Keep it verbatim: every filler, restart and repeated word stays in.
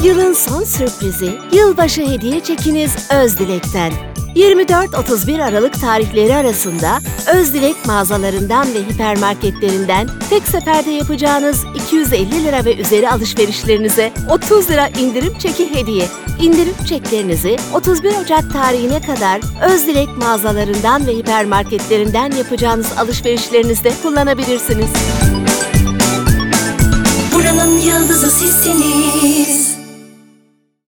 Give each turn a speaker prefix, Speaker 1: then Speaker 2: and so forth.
Speaker 1: Yılın son sürprizi, yılbaşı hediye çekiniz Özdilek'ten. yirmi dört otuz bir Aralık tarihleri arasında Özdilek mağazalarından ve hipermarketlerinden tek seferde yapacağınız iki yüz elli lira ve üzeri alışverişlerinize otuz lira indirim çeki hediye. İndirim çeklerinizi otuz bir Ocak tarihine kadar Özdilek mağazalarından ve hipermarketlerinden yapacağınız alışverişlerinizde kullanabilirsiniz.
Speaker 2: Buranın yıldızı sizsiniz.